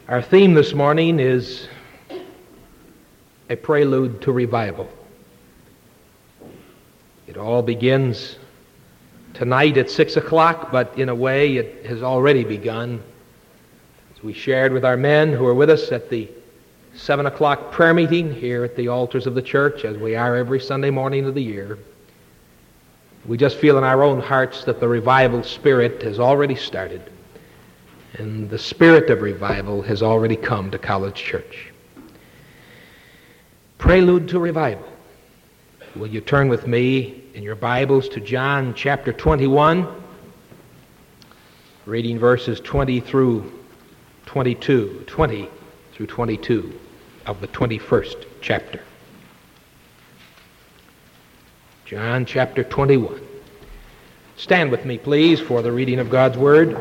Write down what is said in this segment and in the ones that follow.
Our theme this morning is a prelude to revival. It all begins tonight at 6 o'clock, but in a way it has already begun. As we shared with our men who are with us at the 7 o'clock prayer meeting here at the altars of the church, as we are every Sunday morning of the year, we just feel in our own hearts that the revival spirit has already started. And the spirit of revival has already come to College Church. Prelude to revival. Will you turn with me in your Bibles to John chapter 21, reading verses 20 through 22 of the 21st chapter. John chapter 21. Stand with me, please, for the reading of God's Word.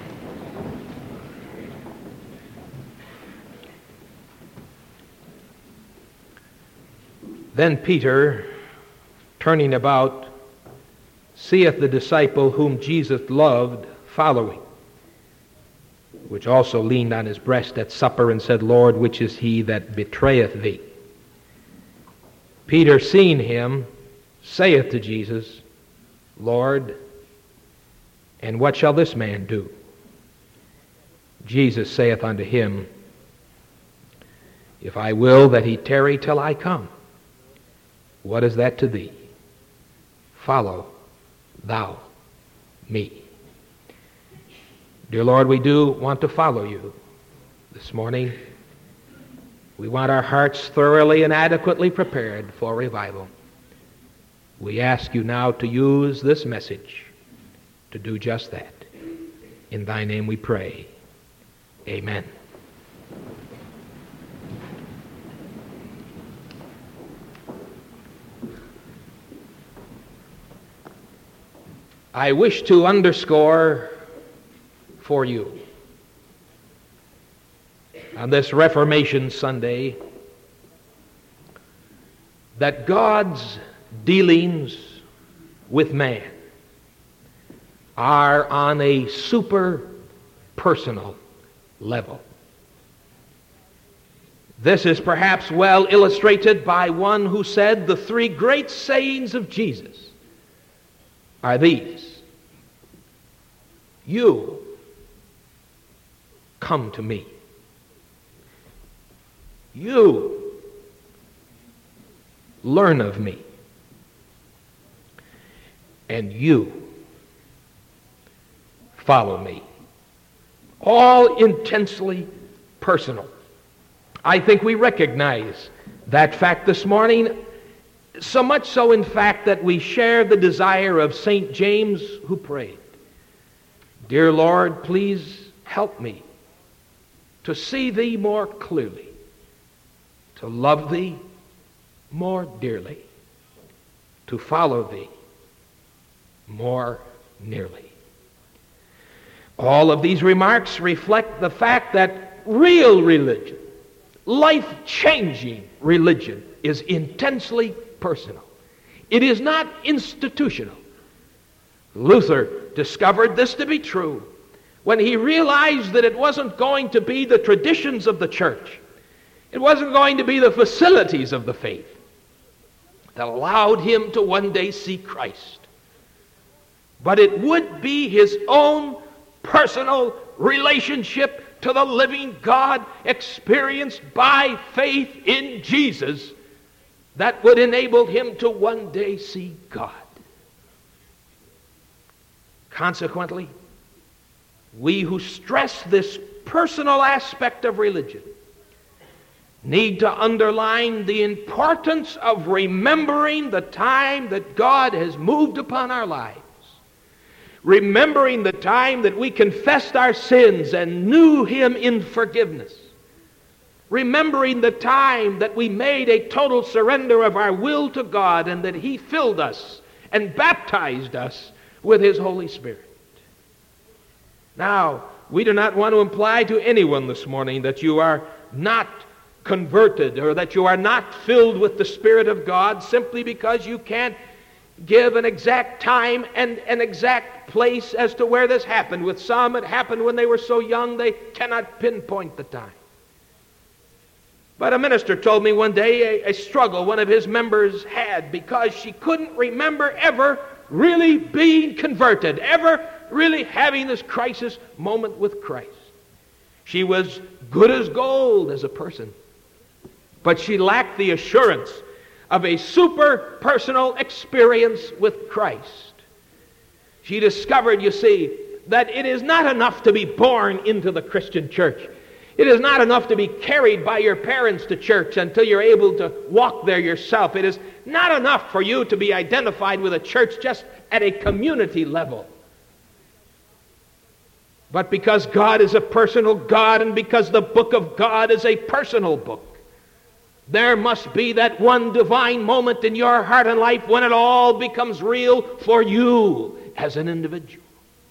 Then Peter, turning about, seeth the disciple whom Jesus loved following, which also leaned on his breast at supper and said, Lord, which is he that betrayeth thee? Peter, seeing him, saith to Jesus, Lord, and what shall this man do? Jesus saith unto him, If I will that he tarry till I come, what is that to thee? Follow thou me. Dear Lord, we do want to follow you this morning. We want our hearts thoroughly and adequately prepared for revival. We ask you now to use this message to do just that. In thy name we pray. Amen. I wish to underscore for you on this Reformation Sunday that God's dealings with man are on a super-personal level. This is perhaps well illustrated by one who said the three great sayings of Jesus are these: You come to me. You learn of me. And you follow me. All intensely personal. I think we recognize that fact this morning. So much so, in fact, that we share the desire of St. James, who prayed, Dear Lord, please help me to see thee more clearly, to love thee more dearly, to follow thee more nearly. All of these remarks reflect the fact that real religion, life-changing religion, is intensely personal. It is not institutional. Luther discovered this to be true when he realized that it wasn't going to be the traditions of the church, it wasn't going to be the facilities of the faith that allowed him to one day see Christ, but it would be his own personal relationship to the living God experienced by faith in Jesus that would enable him to one day see God. Consequently, we who stress this personal aspect of religion need to underline the importance of remembering the time that God has moved upon our lives, remembering the time that we confessed our sins and knew him in forgiveness, remembering the time that we made a total surrender of our will to God and that he filled us and baptized us with his Holy Spirit. Now, we do not want to imply to anyone this morning that you are not converted or that you are not filled with the Spirit of God simply because you can't give an exact time and an exact place as to where this happened. With some, it happened when they were so young they cannot pinpoint the time. But a minister told me one day a struggle one of his members had because she couldn't remember ever really being converted, ever really having this crisis moment with Christ. She was good as gold as a person, but she lacked the assurance of a super personal experience with Christ. She discovered, you see, that it is not enough to be born into the Christian church. It is not enough to be carried by your parents to church until you're able to walk there yourself. It is not enough for you to be identified with a church just at a community level. But because God is a personal God and because the book of God is a personal book, there must be that one divine moment in your heart and life when it all becomes real for you as an individual.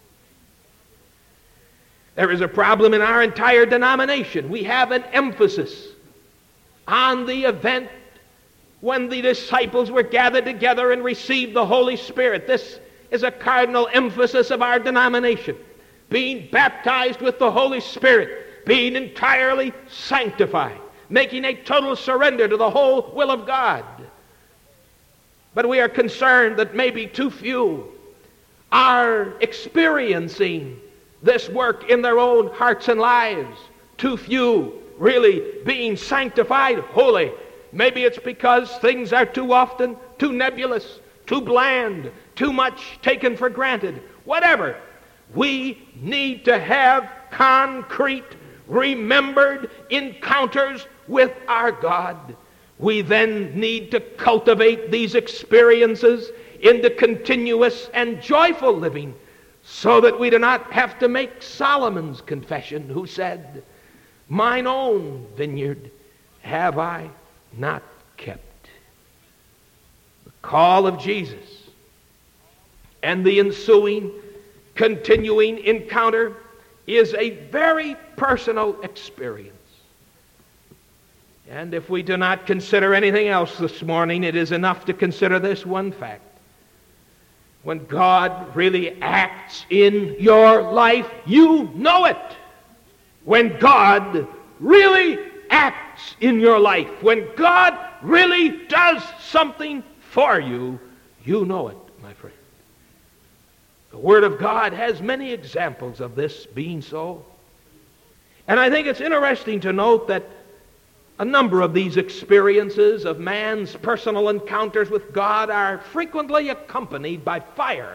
There is a problem in our entire denomination. We have an emphasis on the event when the disciples were gathered together and received the Holy Spirit. This is a cardinal emphasis of our denomination. Being baptized with the Holy Spirit, being entirely sanctified, making a total surrender to the whole will of God. But we are concerned that maybe too few are experiencing this work in their own hearts and lives. Too few really being sanctified, holy. Maybe it's because things are too often too nebulous, too bland, too much taken for granted. Whatever. We need to have concrete, remembered encounters with our God. We then need to cultivate these experiences into continuous and joyful living, so that we do not have to make Solomon's confession, who said, "Mine own vineyard have I not kept." The call of Jesus and the ensuing, continuing encounter is a very personal experience. And if we do not consider anything else this morning, it is enough to consider this one fact. When God really acts in your life, you know it. When God really acts in your life, when God really does something for you, you know it, my friend. The Word of God has many examples of this being so. And I think it's interesting to note that a number of these experiences of man's personal encounters with God are frequently accompanied by fire.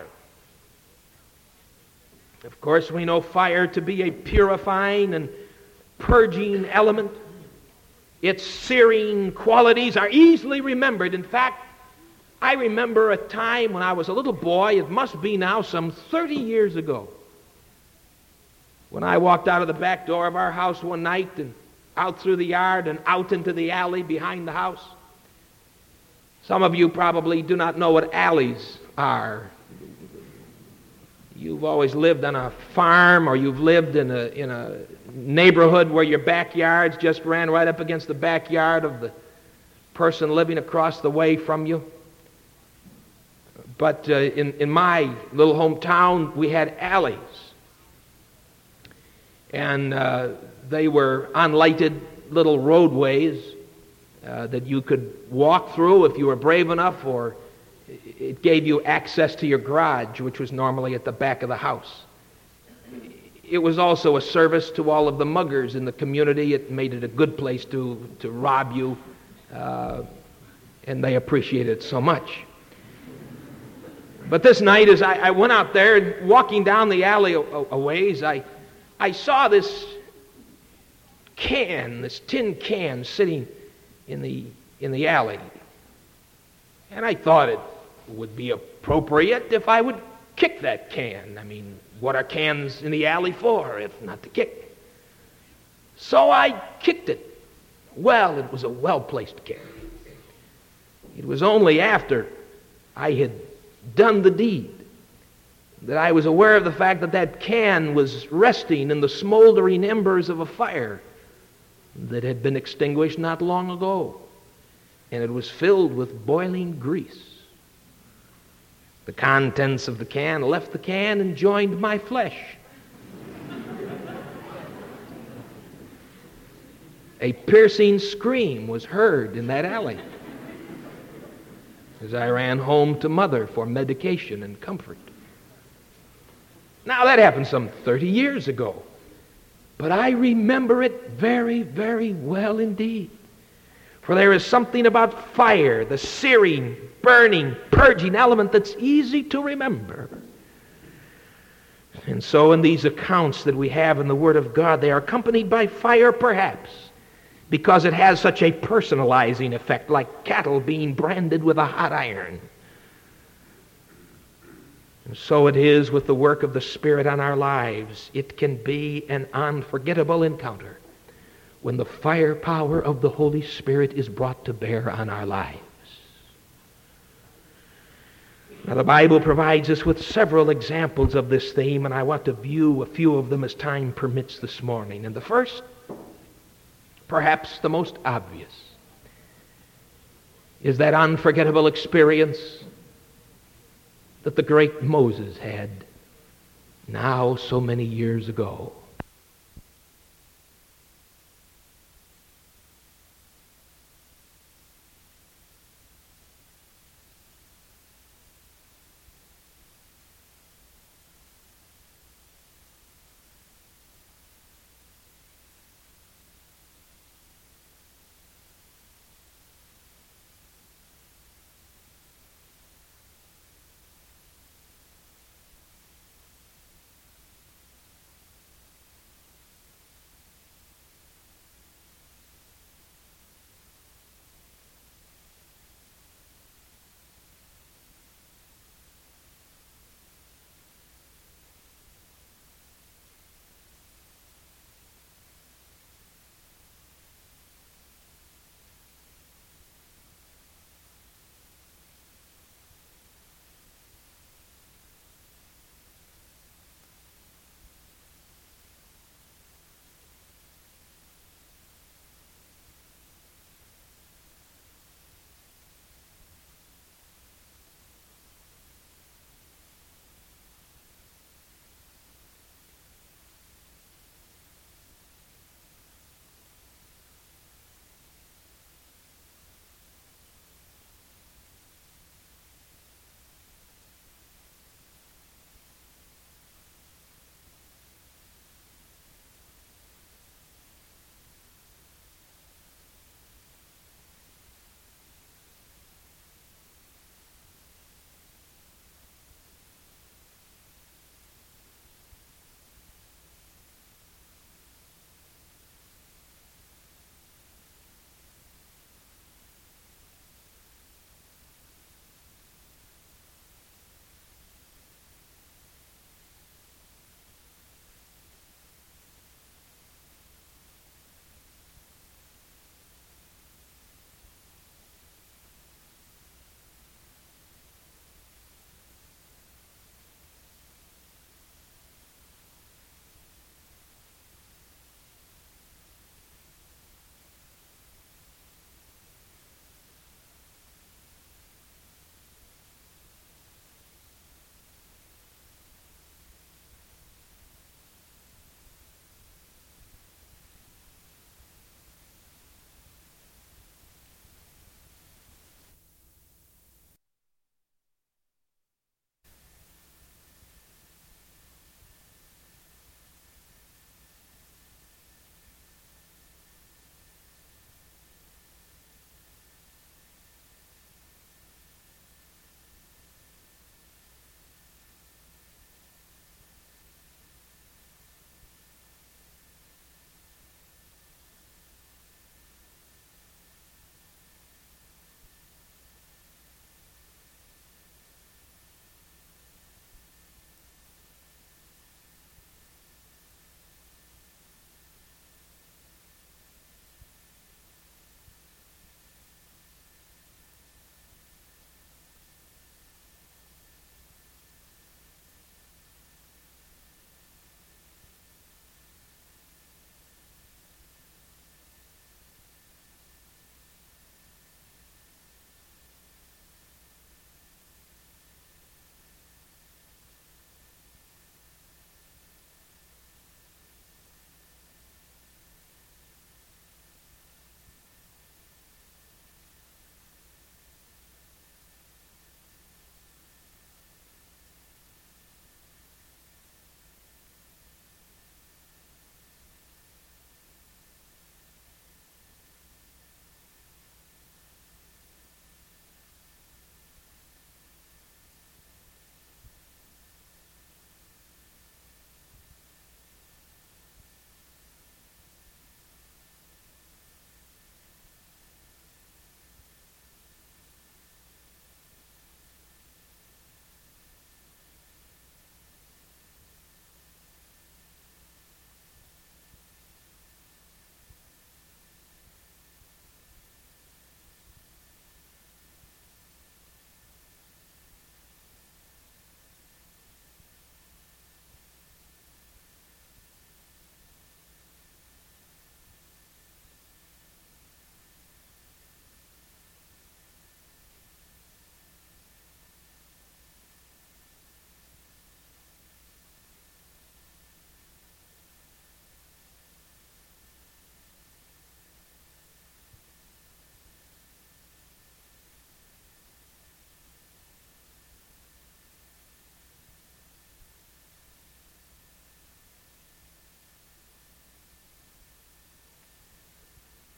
Of course, we know fire to be a purifying and purging element. Its searing qualities are easily remembered. In fact, I remember a time when I was a little boy, it must be now some 30 years ago, when I walked out of the back door of our house one night and out through the yard and out into the alley behind the house. Some of you probably do not know what alleys are. You've always lived on a farm, or you've lived in a neighborhood where your backyards just ran right up against the backyard of the person living across the way from you. But in my little hometown, we had alleys. And they were unlighted little roadways that you could walk through if you were brave enough, or it gave you access to your garage, which was normally at the back of the house. It was also a service to all of the muggers in the community. It made it a good place to rob you, and they appreciated it so much. But this night, as I went out there, walking down the alley a ways, I saw this can, this tin can, sitting in the alley. And I thought it would be appropriate if I would kick that can. I mean, what are cans in the alley for if not to kick? So I kicked it. Well, it was a well-placed kick. It was only after I had done the deed that I was aware of the fact that that can was resting in the smoldering embers of a fire that had been extinguished not long ago. And it was filled with boiling grease. The contents of the can left the can and joined my flesh. A piercing scream was heard in that alley as I ran home to Mother for medication and comfort. Now, that happened some 30 years ago, but I remember it very, very well indeed. For there is something about fire, the searing, burning, purging element that's easy to remember. And so in these accounts that we have in the Word of God, they are accompanied by fire perhaps, because it has such a personalizing effect, like cattle being branded with a hot iron. And so it is with the work of the Spirit on our lives. It can be an unforgettable encounter when the firepower of the Holy Spirit is brought to bear on our lives. Now, the Bible provides us with several examples of this theme, and I want to view a few of them as time permits this morning. And the first, perhaps the most obvious, is that unforgettable experience that the great Moses had now so many years ago.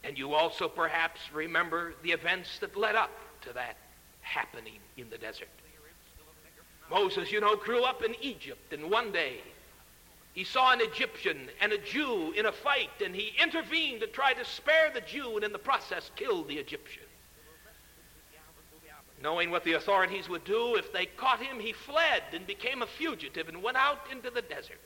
And you also perhaps remember the events that led up to that happening in the desert. Moses, grew up in Egypt, and one day he saw an Egyptian and a Jew in a fight, and he intervened to try to spare the Jew, and in the process killed the Egyptian. Knowing what the authorities would do if they caught him, he fled and became a fugitive and went out into the desert.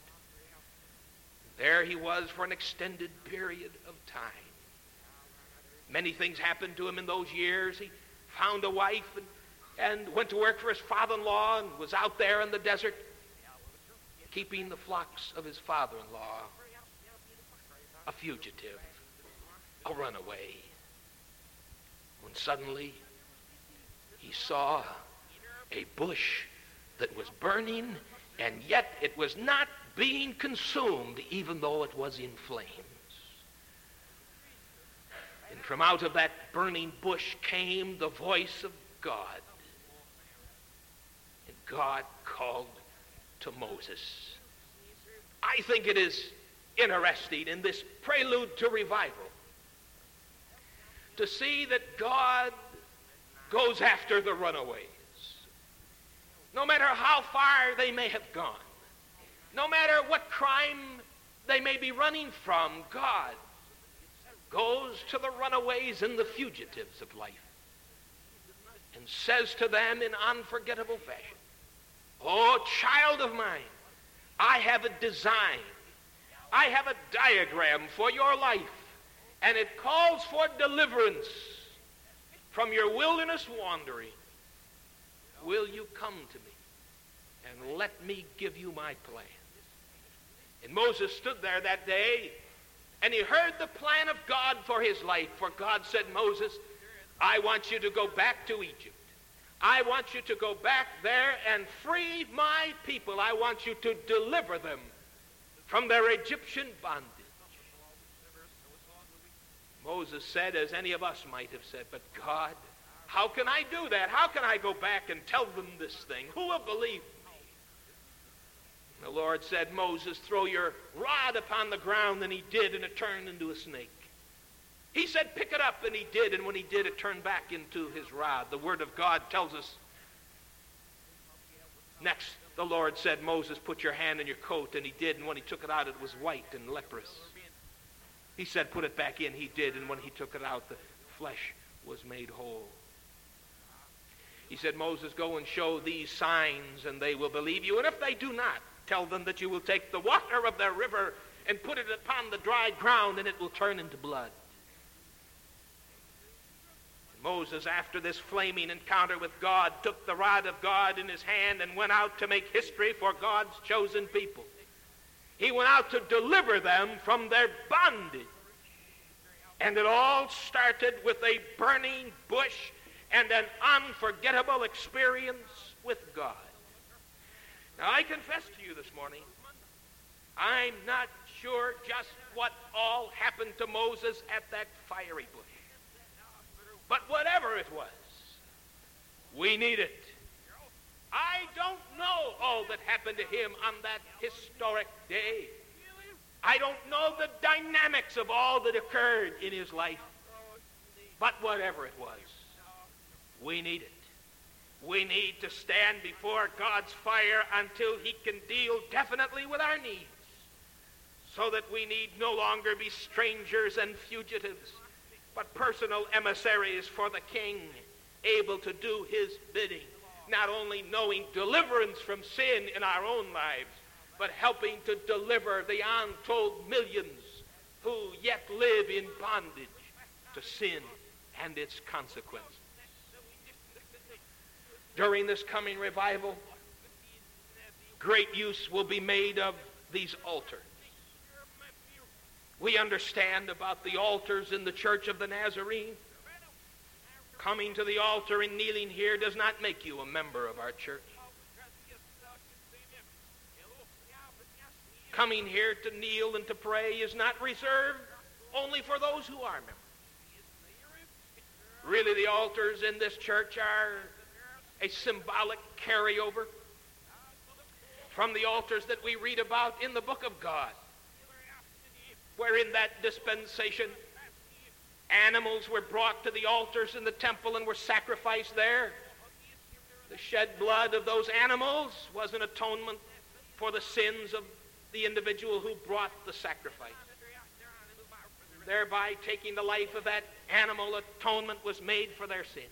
There he was for an extended period of time. Many things happened to him in those years. He found a wife and went to work for his father-in-law and was out there in the desert keeping the flocks of his father-in-law, a fugitive, a runaway. When suddenly he saw a bush that was burning, and yet it was not being consumed, even though it was in flames. And from out of that burning bush came the voice of God. And God called to Moses. I think it is interesting in this prelude to revival to see that God goes after the runaways. No matter how far they may have gone, no matter what crime they may be running from, God goes to the runaways and the fugitives of life and says to them in unforgettable fashion, "Oh, child of mine, I have a design. I have a diagram for your life, and it calls for deliverance from your wilderness wandering. Will you come to me and let me give you my plan?" And Moses stood there that day, and he heard the plan of God for his life. For God said, "Moses, I want you to go back to Egypt. I want you to go back there and free my people. I want you to deliver them from their Egyptian bondage." Moses said, as any of us might have said, "But God, how can I do that? How can I go back and tell them this thing? Who will believe me?" The Lord said, "Moses, throw your rod upon the ground," and he did, and it turned into a snake. He said, "Pick it up," and he did, and when he did, it turned back into his rod. The Word of God tells us, next the Lord said, "Moses, put your hand in your coat," and he did, and when he took it out, it was white and leprous. He said, "Put it back in," he did, and when he took it out, the flesh was made whole. He said, "Moses, go and show these signs, and they will believe you, and if they do not, tell them that you will take the water of their river and put it upon the dry ground, and it will turn into blood." Moses, after this flaming encounter with God, took the rod of God in his hand and went out to make history for God's chosen people. He went out to deliver them from their bondage. And it all started with a burning bush and an unforgettable experience with God. Now, I confess to you this morning, I'm not sure just what all happened to Moses at that fiery bush. But whatever it was, we need it. I don't know all that happened to him on that historic day. I don't know the dynamics of all that occurred in his life. But whatever it was, we need it. We need to stand before God's fire until he can deal definitely with our needs, so that we need no longer be strangers and fugitives, but personal emissaries for the King, able to do his bidding, not only knowing deliverance from sin in our own lives, but helping to deliver the untold millions who yet live in bondage to sin and its consequences. During this coming revival, great use will be made of these altars. We understand about the altars in the Church of the Nazarene. Coming to the altar and kneeling here does not make you a member of our church. Coming here to kneel and to pray is not reserved only for those who are members. Really, the altars in this church are a symbolic carryover from the altars that we read about in the book of God, where in that dispensation Animals were brought to the altars in the temple and were sacrificed there. The shed blood of those animals was an atonement for the sins of the individual who brought the sacrifice. Thereby taking the life of that animal, atonement was made for their sin.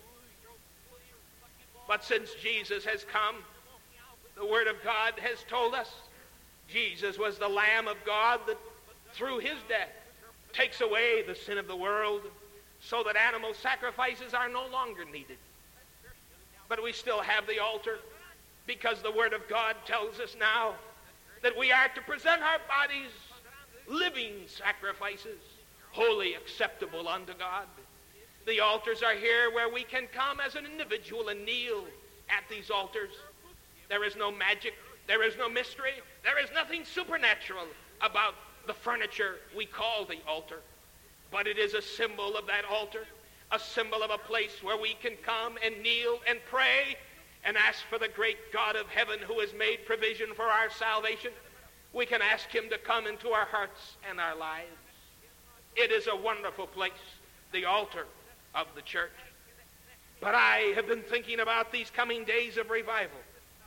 But since Jesus has come, the Word of God has told us Jesus was the Lamb of God that through his death takes away the sin of the world, so that animal sacrifices are no longer needed. But we still have the altar, because the Word of God tells us now that we are to present our bodies living sacrifices, wholly acceptable unto God. The altars are here where we can come as an individual and kneel at these altars. There is no magic, there is no mystery, there is nothing supernatural about the furniture we call the altar. But it is a symbol of that altar, a symbol of a place where we can come and kneel and pray and ask for the great God of heaven who has made provision for our salvation. We can ask him to come into our hearts and our lives. It is a wonderful place, the altar of the church. But I have been thinking about these coming days of revival,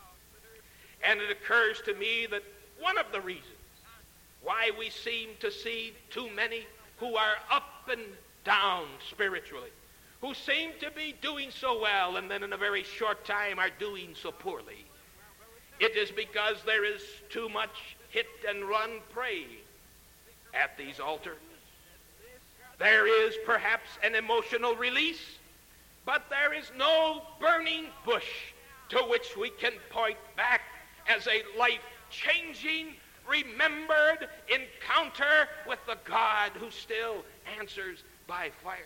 and it occurs to me that one of the reasons why we seem to see too many who are up and down spiritually, who seem to be doing so well and then in a very short time are doing so poorly, it is because there is too much hit and run praying at these altars. There is perhaps an emotional release, but there is no burning bush to which we can point back as a life-changing, remembered encounter with the God who still answers by fire.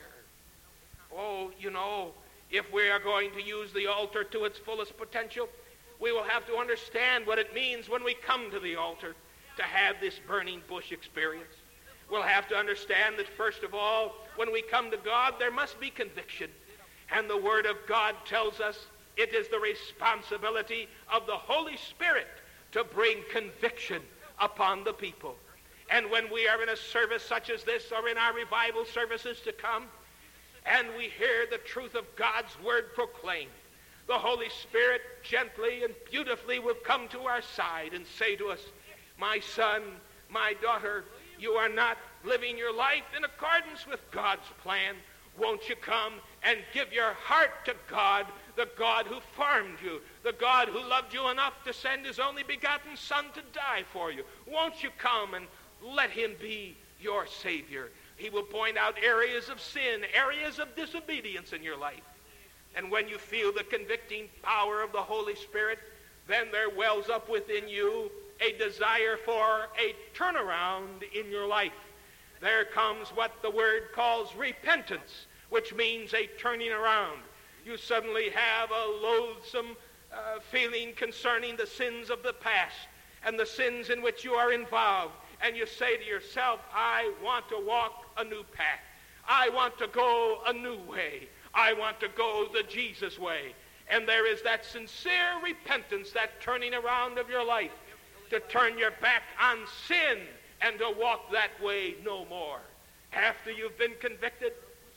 Oh, you know, if we are going to use the altar to its fullest potential, we will have to understand what it means when we come to the altar to have this burning bush experience. We'll have to understand that, first of all, when we come to God, there must be conviction. And the Word of God tells us it is the responsibility of the Holy Spirit to bring conviction upon the people. And when we are in a service such as this, or in our revival services to come, and we hear the truth of God's Word proclaimed, the Holy Spirit gently and beautifully will come to our side and say to us, "My son, my daughter, you are not living your life in accordance with God's plan. Won't you come and give your heart to God, the God who formed you, the God who loved you enough to send his only begotten Son to die for you? Won't you come and let him be your Savior?" He will point out areas of sin, areas of disobedience in your life. And when you feel the convicting power of the Holy Spirit, then there wells up within you a desire for a turnaround in your life. There comes what the Word calls repentance, which means a turning around. You suddenly have a loathsome feeling concerning the sins of the past and the sins in which you are involved. And you say to yourself, "I want to walk a new path. I want to go a new way. I want to go the Jesus way." And there is that sincere repentance, that turning around of your life, to turn your back on sin and to walk that way no more. After you've been convicted,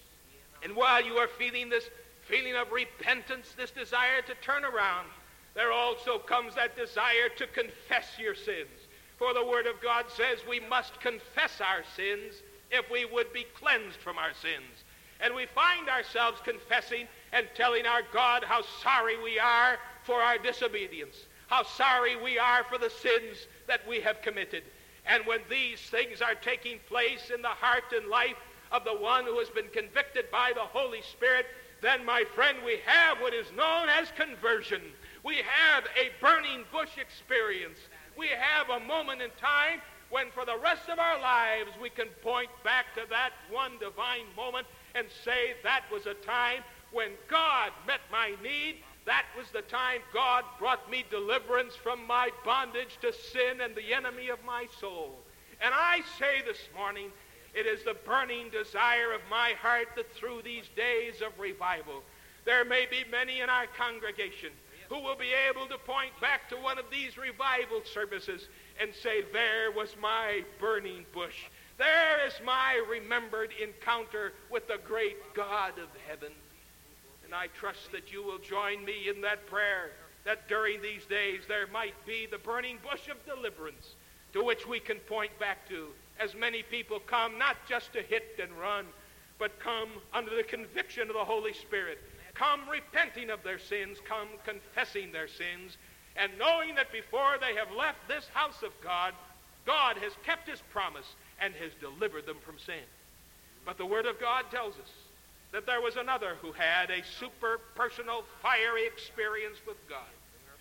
and while you are feeling this feeling of repentance, this desire to turn around, there also comes that desire to confess your sins. For the Word of God says we must confess our sins if we would be cleansed from our sins. And we find ourselves confessing and telling our God how sorry we are for our disobedience, how sorry we are for the sins that we have committed. And when these things are taking place in the heart and life of the one who has been convicted by the Holy Spirit, then, my friend, we have what is known as conversion. We have a burning bush experience. We have a moment in time when for the rest of our lives we can point back to that one divine moment and say, "That was a time when God met my need. That was the time God brought me deliverance from my bondage to sin and the enemy of my soul." And I say this morning, it is the burning desire of my heart that through these days of revival, there may be many in our congregation who will be able to point back to one of these revival services and say, "There was my burning bush. There is my remembered encounter with the great God of heaven. And I trust that you will join me in that prayer, that during these days there might be the burning bush of deliverance to which we can point back to, as many people come not just to hit and run, but come under the conviction of the Holy Spirit, come repenting of their sins, come confessing their sins, and knowing that before they have left this house of God, God has kept his promise and has delivered them from sin. But the Word of God tells us that there was another who had a super-personal, fiery experience with God.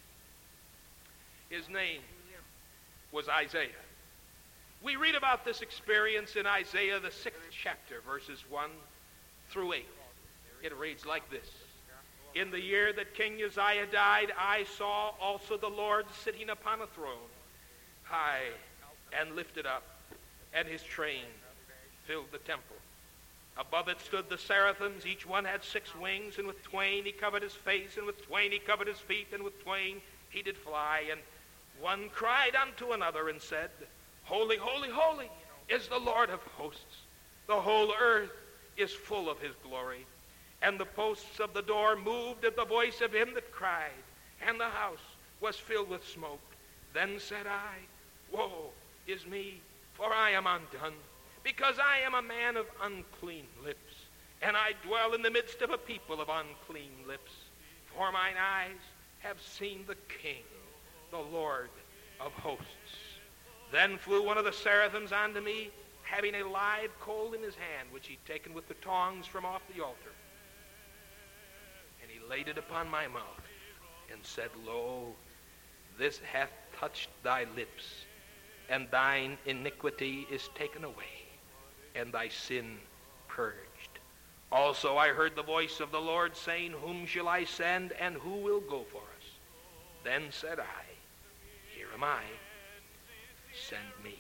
His name was Isaiah. We read about this experience in Isaiah, the 6th chapter, verses 1 through 8. It reads like this. In the year that King Uzziah died, I saw also the Lord sitting upon a throne, high and lifted up, and his train filled the temple. Above it stood the seraphims, each one had 6 wings, and with twain he covered his face, and with twain he covered his feet, and with twain he did fly. And one cried unto another and said, Holy, holy, holy is the Lord of hosts. The whole earth is full of his glory. And the posts of the door moved at the voice of him that cried, and the house was filled with smoke. Then said I, Woe is me, for I am undone, because I am a man of unclean lips, and I dwell in the midst of a people of unclean lips. For mine eyes have seen the King, the Lord of hosts. Then flew one of the seraphims unto me, having a live coal in his hand, which he'd taken with the tongs from off the altar. And he laid it upon my mouth, and said, Lo, this hath touched thy lips, and thine iniquity is taken away, and thy sin purged. Also I heard the voice of the Lord saying, Whom shall I send, and who will go for us? Then said I, Here am I, send me.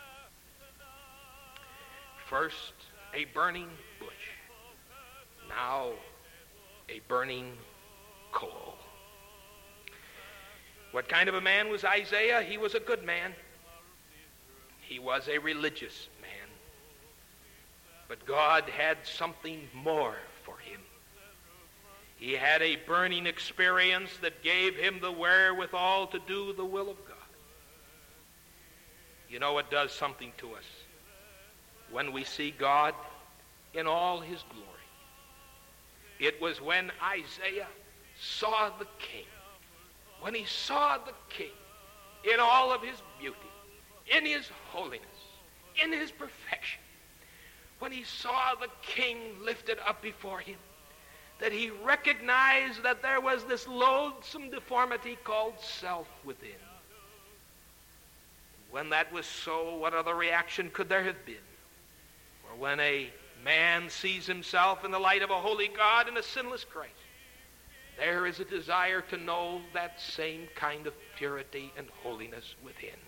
First, a burning bush. Now, a burning coal. What kind of a man was Isaiah? He was a good man. He was a religious man. But God had something more for him. He had a burning experience that gave him the wherewithal to do the will of God. You know, it does something to us when we see God in all his glory. It was when Isaiah saw the King, when he saw the King in all of his beauty, in his holiness, in his perfection, when he saw the King lifted up before him, that he recognized that there was this loathsome deformity called self within. When that was so, what other reaction could there have been? For when a man sees himself in the light of a holy God and a sinless Christ, there is a desire to know that same kind of purity and holiness within.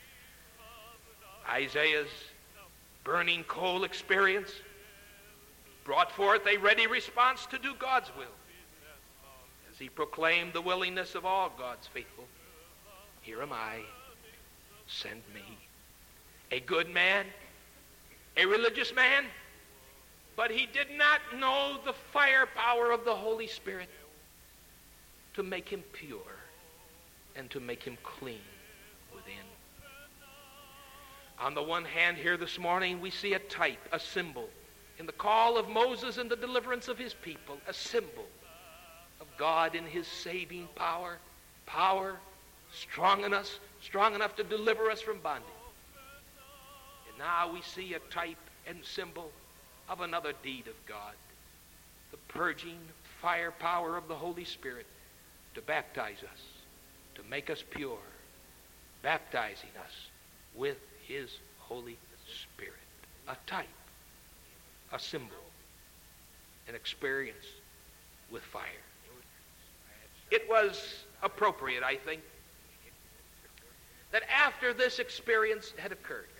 Isaiah's burning coal experience brought forth a ready response to do God's will, as he proclaimed the willingness of all God's faithful. Here am I, send me. A good man, a religious man, but he did not know the firepower of the Holy Spirit to make him pure and to make him clean within. On the one hand, here this morning, we see a type, a symbol, in the call of Moses and the deliverance of his people, a symbol of God in his saving power, strong enough to deliver us from bondage. And now we see a type and symbol of another deed of God, the purging firepower of the Holy Spirit to baptize us, to make us pure, baptizing us with his Holy Spirit. A type, a symbol, an experience with fire. It was appropriate, I think, that after this experience had occurred,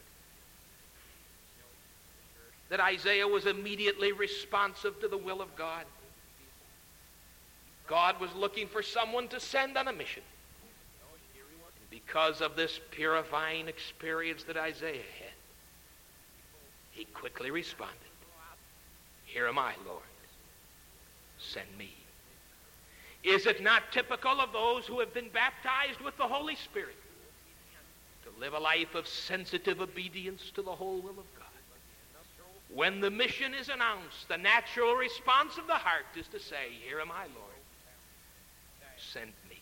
that Isaiah was immediately responsive to the will of God. God was looking for someone to send on a mission. And because of this purifying experience that Isaiah had, He quickly responded, "Here am I, Lord. Send me." Is it not typical of those who have been baptized with the Holy Spirit to live a life of sensitive obedience to the whole will of God? When the mission is announced, the natural response of the heart is to say, "Here am I, Lord. Send me."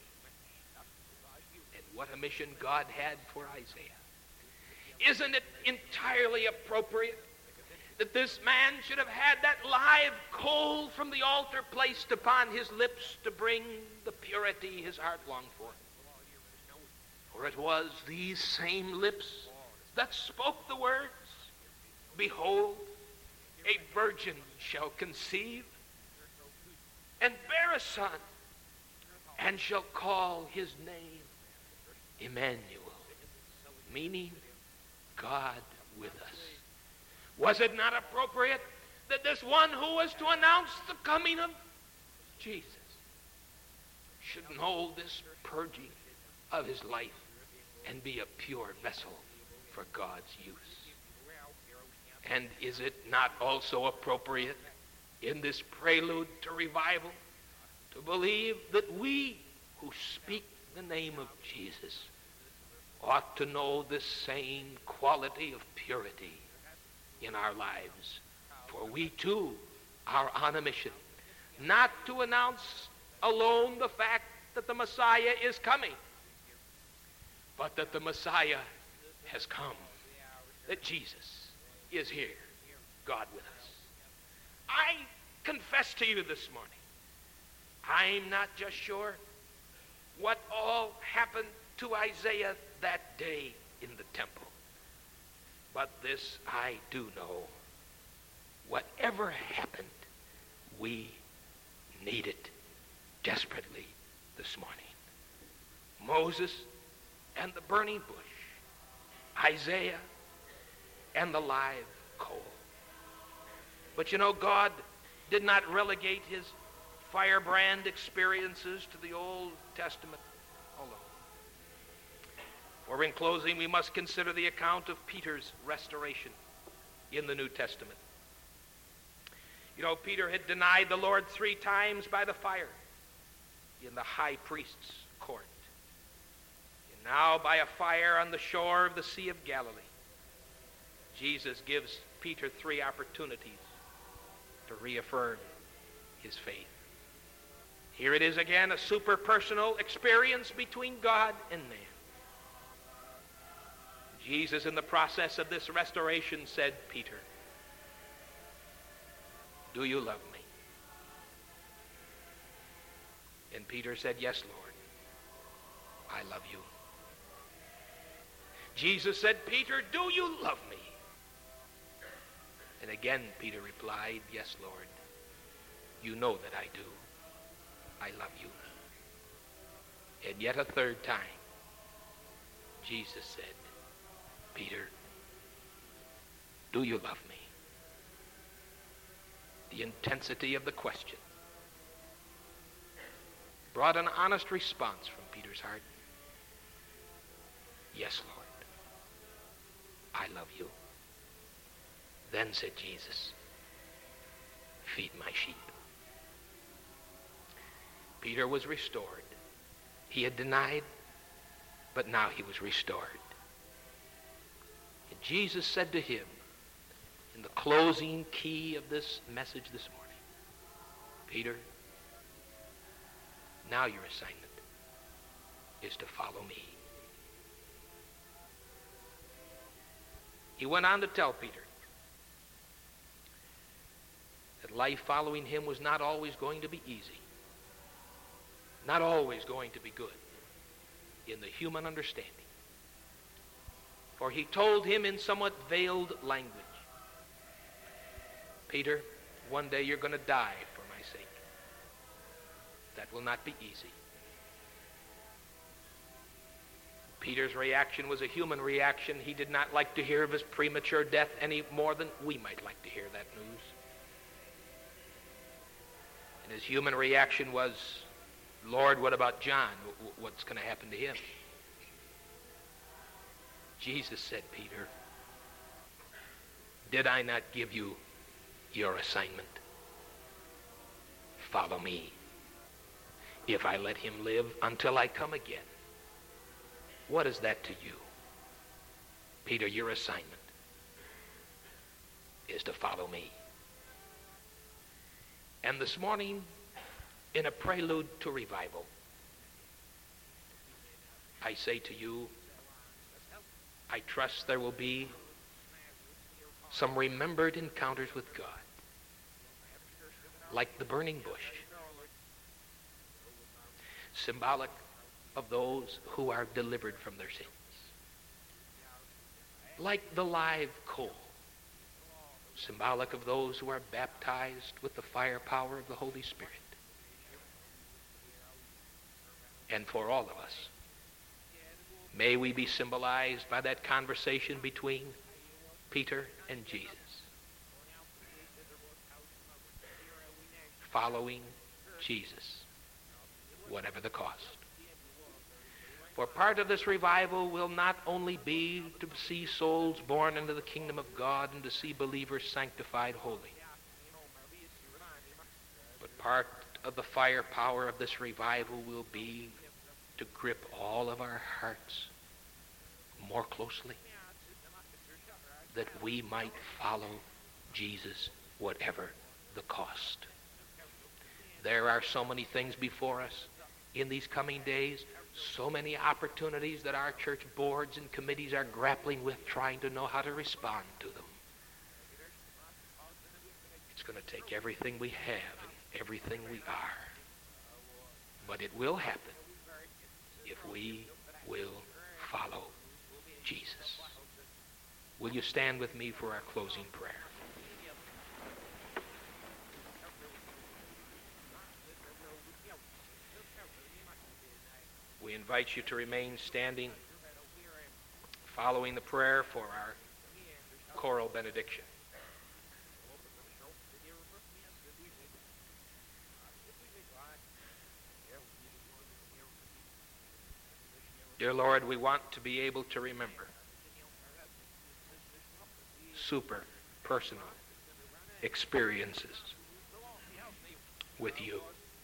And what a mission God had for Isaiah. Isn't it entirely appropriate that this man should have had that live coal from the altar placed upon his lips to bring the purity his heart longed for? For it was these same lips that spoke the words, "Behold, a virgin shall conceive and bear a son, and shall call his name Emmanuel," meaning God with us. Was it not appropriate that this one who was to announce the coming of Jesus should know this purging of his life and be a pure vessel for God's use? And is it not also appropriate in this prelude to revival to believe that we who speak the name of Jesus ought to know this same quality of purity in our lives? For we too are on a mission, not to announce alone the fact that the Messiah is coming, but that the Messiah has come, that Jesus is here, God with us. I confess to you this morning, I'm not just sure what all happened to Isaiah that day in the temple, but this I do know: whatever happened, we need it desperately this morning. Moses and the burning bush, Isaiah and the live coal. But you know, God did not relegate his firebrand experiences to the Old Testament alone. For in closing, we must consider the account of Peter's restoration in the New Testament. You know, Peter had denied the Lord 3 times by the fire in the high priest's court. And now by a fire on the shore of the Sea of Galilee, Jesus gives Peter 3 opportunities to reaffirm his faith. Here it is again, a super-personal experience between God and man. Jesus, in the process of this restoration, said, "Peter, do you love me?" And Peter said, "Yes, Lord, I love you." Jesus said, "Peter, do you love me?" And again Peter replied, "Yes, Lord, you know that I do. I love you." And yet a third time, Jesus said, "Peter, do you love me?" The intensity of the question brought an honest response from Peter's heart. "Yes, Lord, I love you." Then said Jesus, "Feed my sheep." Peter was restored. He had denied, but now he was restored. And Jesus said to him, in the closing key of this message this morning, "Peter, now your assignment is to follow me." He went on to tell Peter that life following him was not always going to be easy, not always going to be good in the human understanding. For he told him in somewhat veiled language, "Peter, one day you're going to die for my sake. That will not be easy." Peter's reaction was a human reaction. He did not like to hear of his premature death any more than we might like to hear that news. And his human reaction was, "Lord, what about John? What's going to happen to him?" Jesus said, "Peter, Did I not give you your assignment? Follow me. If I let him live until I come again. What is that to you? Peter, your assignment is to follow me. And this morning, in a prelude to revival, I say to you, I trust there will be some remembered encounters with God, like the burning bush, symbolic of those who are delivered from their sins, like the live coal, symbolic of those who are baptized with the firepower of the Holy Spirit. And for all of us, may we be symbolized by that conversation between Peter and Jesus. Following Jesus, whatever the cost. For part of this revival will not only be to see souls born into the kingdom of God and to see believers sanctified holy, but part of the firepower of this revival will be to grip all of our hearts more closely, that we might follow Jesus whatever the cost. There are so many things before us in these coming days, so many opportunities that our church boards and committees are grappling with, trying to know how to respond to them. It's going to take everything we have and everything we are. But it will happen if we will follow Jesus. Will you stand with me for our closing prayer? We invite you to remain standing following the prayer for our choral benediction. Dear Lord, we want to be able to remember super personal experiences with you.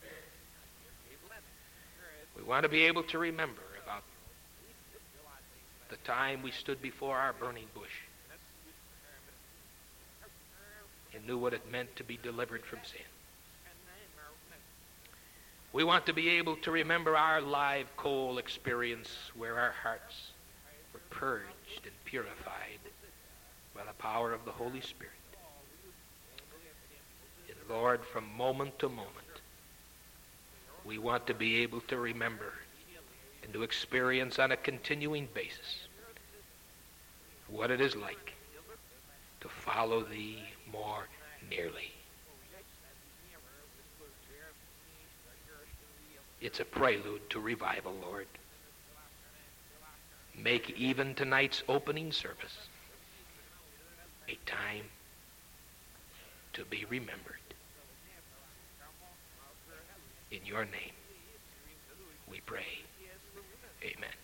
We want to be able to remember about the time we stood before our burning bush and knew what it meant to be delivered from sin. We want to be able to remember our live coal experience where our hearts were purged and purified by the power of the Holy Spirit. And Lord, from moment to moment, we want to be able to remember and to experience on a continuing basis what it is like to follow thee more nearly. It's a prelude to revival, Lord. Make even tonight's opening service a time to be remembered. In your name, we pray. Amen.